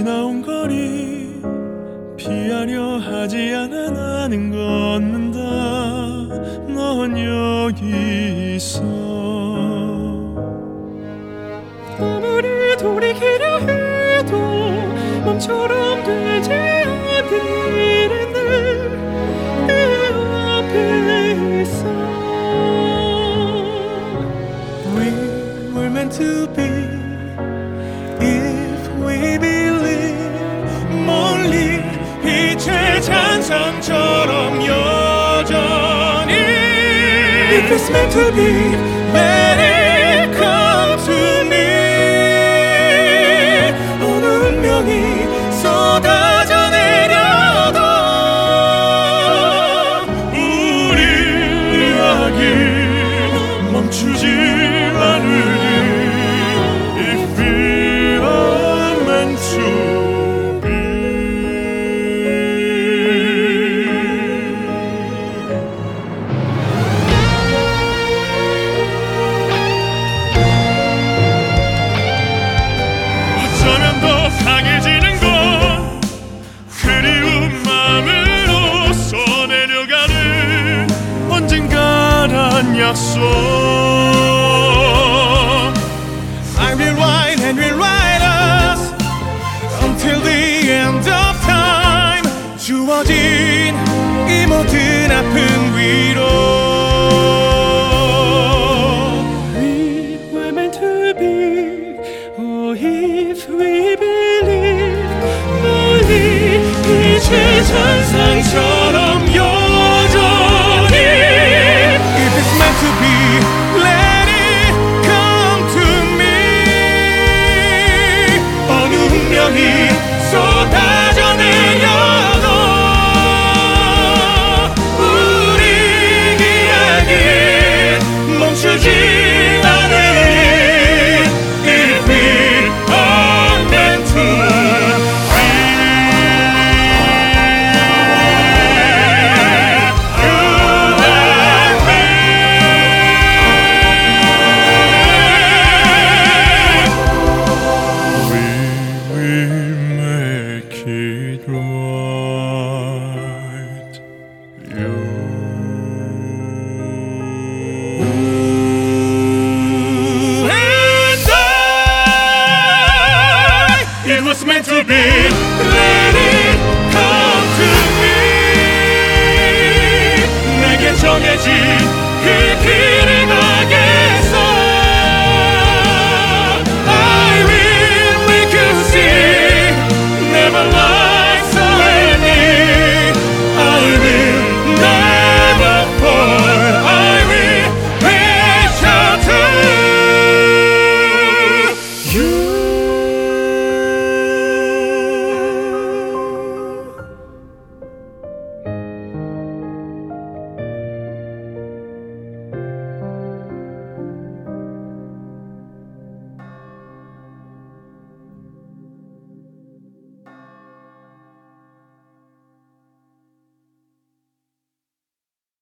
지나온 거리 피하려 하지 않아 나는 걷는다. 넌 여기 있어. 아무리 돌이키려 해도 멈처럼 되지 않는 일은 내 앞에 있어. We were meant to be if we believe. 멀리 빛의 잔상처럼 여전히 If it's meant to be, let it come to me. 어느 운명이 쏟아져 내려도 우리 이야기 멈추지 않으리. If we are meant to be. 어쩌면 더 강해지는 건 그리운 마음으로 써내려가는 언젠가란 약속. I will write and will write us until the end of time. 주어진 이 모든 아픔 위로 We were meant to be. Oh, if we believe. 멀리 빛의 잔상처럼 여전히 If it's meant to be, let it come to me. 어느 운명이 쏟아져 내려도 우리 이야기 멈추지 않으리. If we are meant to be. You and me. We will make it right. You and I. It was meant to be. Let it come to me. 내게 정해진